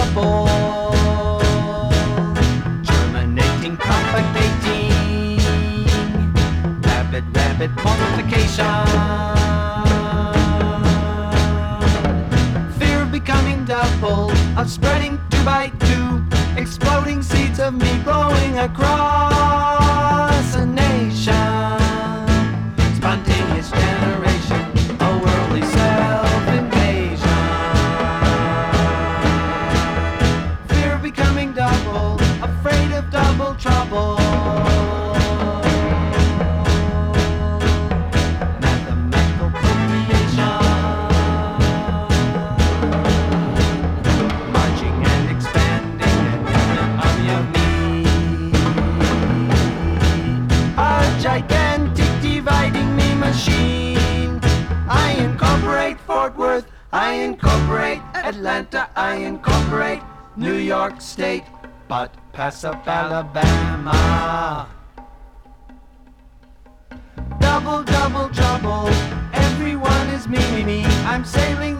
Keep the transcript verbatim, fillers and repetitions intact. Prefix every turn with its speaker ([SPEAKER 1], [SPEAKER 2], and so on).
[SPEAKER 1] double, germinating, propagating, rapid, rapid multiplication. Fear of becoming double, of spreading two by two, exploding seeds of me blowing across a nation. Spontaneous generation, a worldly self-invasion. Fear of becoming double, afraid of double trouble. Mathematical procreation, marching and expanding an army of me. A gigantic dividing me machine. I incorporate Fort Worth, I incorporate Atlanta, I incorporate New York State, but pass up Alabama. Double, double trouble, everyone is me, me, me. I'm sailing